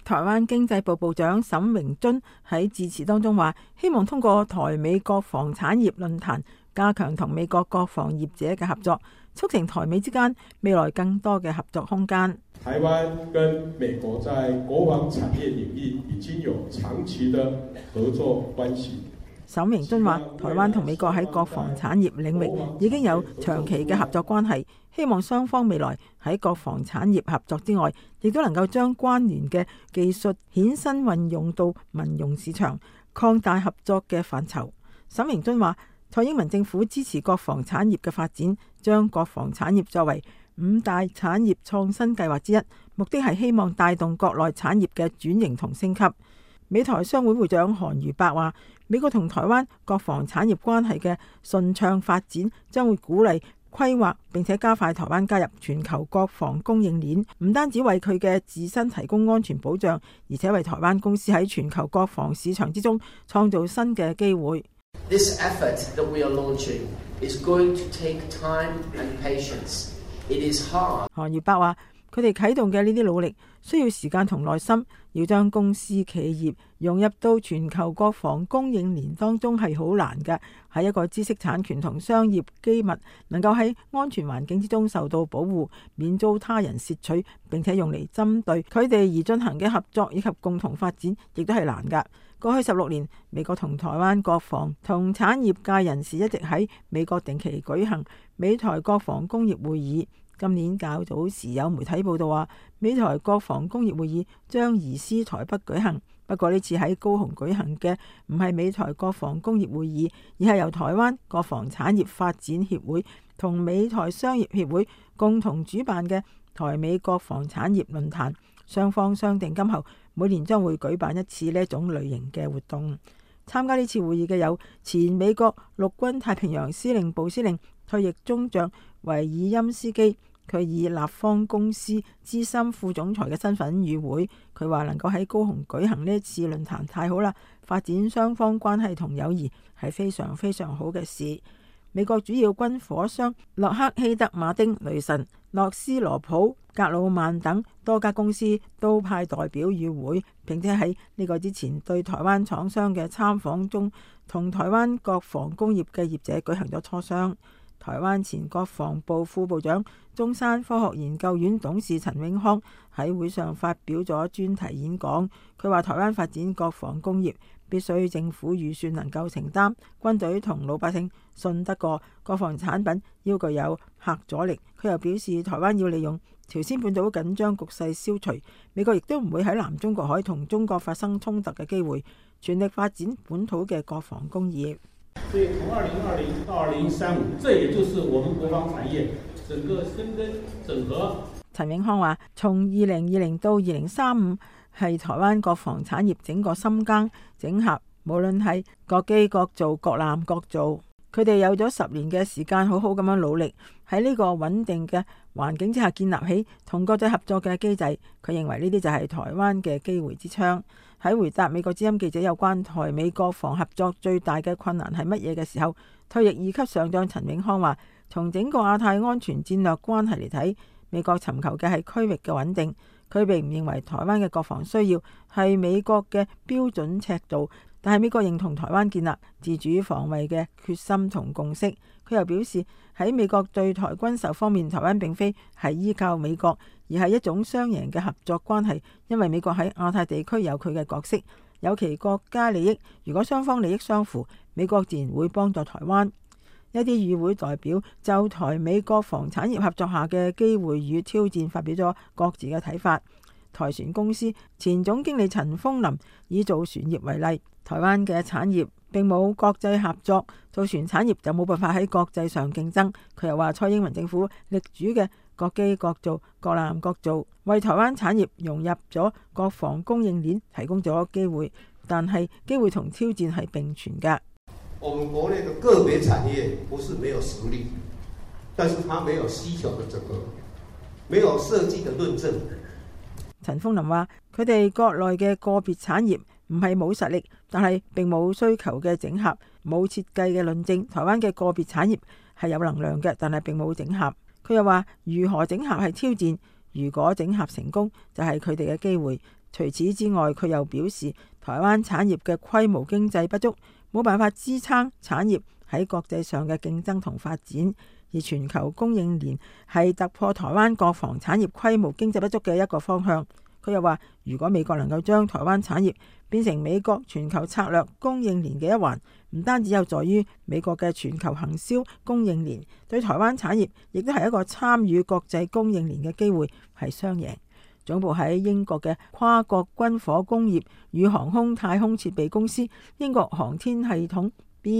台灣經濟部部長沈榮津喺致辭當中話，希望通過台美國防產業論壇，加強同美國國防業者嘅合作，促成台美之間未來更多嘅合作空間。 台灣跟美國在國防產業領域已經有長期的合作關係。 沈榮津話，台灣同美國喺國防產業領域已經有長期嘅合作關係，希望雙方未來喺國防產業合作之外，亦都能夠將關聯嘅技術衍生運用到民用市場，擴大合作嘅範疇。沈榮津話，蔡英文政府支持國防產業嘅發展，將國防產業作為5大產業創新計劃之一，目的係希望帶動國內產業嘅轉型同升級。美台商會會長韓如伯話，美國同台灣國防產業關係嘅順暢發展，將會鼓勵規劃並且加快台灣加入全球國防供應鏈，唔單止為佢嘅自身提供安全保障，而且為台灣公司喺全球國防市場之中創造新嘅機會。 This effort that we are launching is going to take time and patience. It is hard. 韓如伯話，佢哋啟動嘅呢啲努力需要時間同耐心，要將公司企業融入到全球國防供應鏈當中係好難嘅，係一個知識產權同商業機密能夠喺安全環境之中受到保護，免遭他人竊取，並且用嚟針對佢哋而進行嘅合作以及共同發展，亦都係難㗎。過去16年，美國同台灣國防同產業界人士一直喺美國定期舉行美台國防工業會議。今年較早時有媒體報道話，美台國防工業會議將移師台北舉行。不過呢次喺高雄舉行嘅唔係美台國防工業會議，而係由台灣國防產業發展協會同美台商業協會共同主辦嘅台美國防產業論壇。雙方商定今後每年將會舉辦一次呢一種類型嘅活動。參加呢次會議嘅有前美國陸軍太平洋司令部司令退役中將維爾欽斯基。佢以立方公司資深副總裁嘅身份與會，佢話能夠喺高雄舉行呢一次論壇太好啦，發展雙方關係同友誼係非常非常好嘅事。美國主要軍火商洛克希德馬丁、雷神、諾斯羅普、格魯曼等多家公司都派代表與會，並且喺呢個之前對台灣廠商嘅參訪中，同台灣國防工業嘅業者舉行咗磋商。台灣前國防部副部長、中山科學研究院董事陳永康喺會上發表咗專題演講。佢話台灣發展國防工業必須政府預算能夠承擔，軍隊同老百姓信得過，國防產品要具有嚇阻力。佢又表示台灣要利用朝鮮半島緊張局勢消除，美國亦都唔會喺南中國海同中國發生衝突嘅機會，全力發展本土嘅國防工業。 所以從2020到2035，這也就是我們國防產業整個深耕整合。 陳永康話：從2020到2035係台灣國防產業整個深耕整合，無論係各機各造、各艦各造，佢哋有咗10年嘅時間，好好咁樣努力喺呢個穩定嘅環境之下建立起同國際合作嘅機制。佢認為呢啲就係台灣嘅機會之窗。喺回答美國之音記者有關台美國防合作最大嘅困難係乜嘢嘅時候，退役2級上將陳永康話：從整個亞太安全戰略關係嚟睇，美國尋求嘅係區域嘅穩定。佢並唔認為台灣嘅國防需要係美國嘅標準尺度，但係美國認同台灣建立自主防衛嘅決心同共識。佢又表示喺美國對台軍售方面，台灣並非係依靠美國，而係一種雙贏嘅合作關係，因為美國喺亞太地區有佢嘅角色，有其國家利益。如果雙方利益相符，美國自然會幫助台灣。一啲與會代表就台美國防產業合作下嘅機會與挑戰發表咗各自嘅睇法。台船公司前總經理陳豐霖以造船業為例，台灣嘅產業並冇國際合作，造船產業就冇辦法喺國際上競爭。佢又話蔡英文政府力主嘅各機各造、各艦各造，為台灣產業融入咗國防供應鏈提供咗機會，但係機會同挑戰係並存嘅。 我們國內的個別產業不是沒有實力，但是它沒有需求的整合，沒有設計的論證。 陳豐霖話：佢哋國內嘅個別產業唔係冇實力，但係並冇需求嘅整合，冇設計嘅論證。台灣嘅個別產業係有能量嘅，但係並冇整合。佢又話：如何整合係挑戰，如果整合成功就係佢哋嘅機會。 除此之外，佢又表示台灣產業嘅規模經濟不足，冇辦法支撐產業喺國際上嘅競爭同發展，而全球供應鏈係突破台灣國防產業規模經濟不足嘅一個方向。佢又話，如果美國能夠將台灣產業變成美國全球策略供應鏈嘅一環，唔單止有助於美國嘅全球行銷供應鏈，對台灣產業亦都係一個參與國際供應鏈嘅機會，係雙贏。總部喺英國嘅跨國軍火工業與航空太空設備公司英國航天系統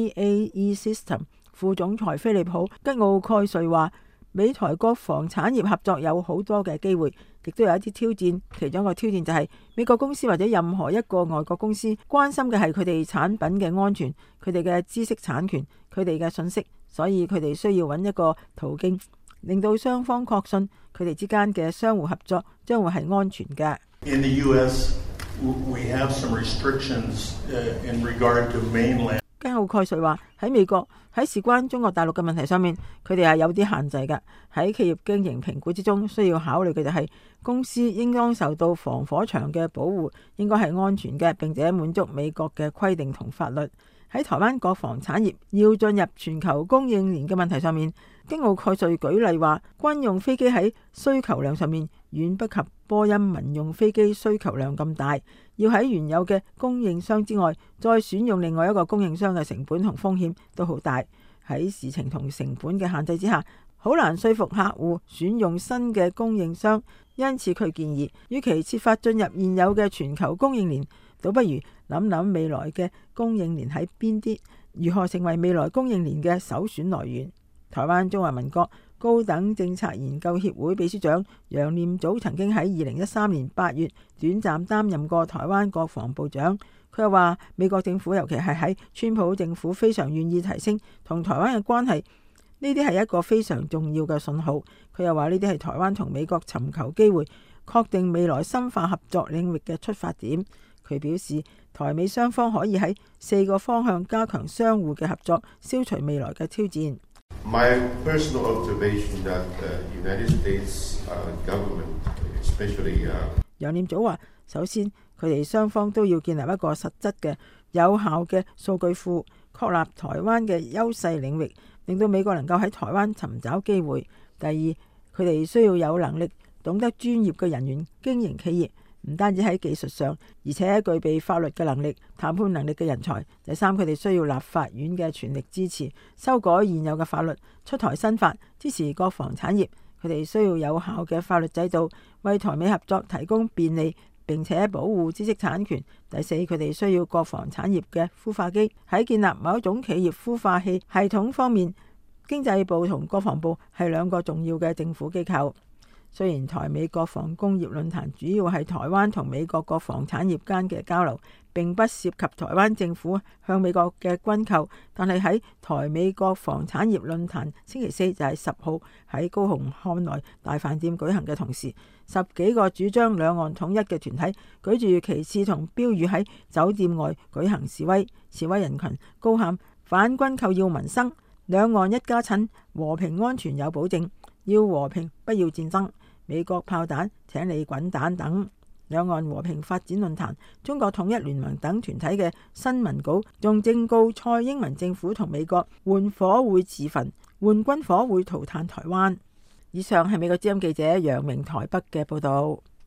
BAE System 副總裁菲利普吉奧蓋瑞話，美台國防產業合作有好多嘅機會，亦都有一啲挑戰。其中一個挑戰就係美國公司或者任何一個外國公司關心嘅係佢哋產品嘅安全、佢哋嘅知識產權、佢哋嘅信息，所以佢哋需要揾一個途徑，令到雙方確信佢哋之間嘅相互合作將會係安全嘅。 In the US, we have some restrictions in regard to mainland. 吉奧蓋瑞話，喺美國喺事關中國大陸嘅問題上面，佢哋係有啲限制嘅。喺企業經營評估之中，需要考慮嘅就係公司應當受到防火牆嘅保護，應該係安全嘅，並且滿足美國嘅規定同法律。喺台灣國防產業要進入全球供應鏈嘅問題上面，吉奧蓋瑞舉例話，軍用飛機喺需求量上面遠不及波音民用飛機需求量咁大，要喺原有嘅供應商之外，再選用另外一個供應商嘅成本同風險都好大。喺事情同成本嘅限制之下，好難說服客戶選用新嘅供應商。因此佢建議，與其設法進入現有嘅全球供應鏈，倒不如諗諗未來嘅供應鏈喺邊啲，如何成為未來供應鏈嘅首選來源。台灣中華民國高等政策研究協會秘書長楊念祖曾經喺2013年8月短暫擔任過台灣國防部長。佢又話，美國政府尤其係喺川普政府非常願意提升同台灣嘅關係，呢啲係一個非常重要嘅信號。佢又話，呢啲係台灣同美國尋求機會，確定未來深化合作領域嘅出發點。佢表示，台美雙方可以喺4個方向加強相互嘅合作，消除未來嘅挑戰。 My personal observation that the United States government, especially 楊念祖話，首先佢哋雙方都要建立一個實質嘅有效嘅數據庫，確立台灣嘅優勢領域，令到美國能夠喺台灣尋找機會。第二，佢哋需要有能力、懂得專業嘅人員經營企業，唔單止喺技術上，而且具備法律嘅能力、談判能力嘅人才。第三，佢哋需要立法院嘅全力支持，修改現有嘅法律，出台新法，支持國防產業。佢哋需要有效嘅法律制度，為台美合作提供便利，並且保護知識產權。第四，佢哋需要國防產業嘅孵化機。喺建立某一種企業孵化器系統方面，經濟部同國防部係兩個重要嘅政府機構。雖然台美國防工業論壇主要係台灣同美國國防產業間嘅交流，並不涉及台灣政府向美國嘅軍購，但係喺台美國防產業論壇星期4就係10號喺高雄漢來大飯店舉行嘅同時，10幾個主張兩岸統一嘅團體舉住旗幟同標語喺酒店外舉行示威，示威人群高喊反軍購要民生，兩岸一家親，和平安全有保證，要和平不要戰爭，美國炮彈請你滾蛋等。兩岸和平發展論壇、中國統一聯盟等團體嘅新聞稿仲正告蔡英文政府同美國換火會自焚，換軍火會塗炭台灣。以上係美國之音記者楊明台北嘅報道。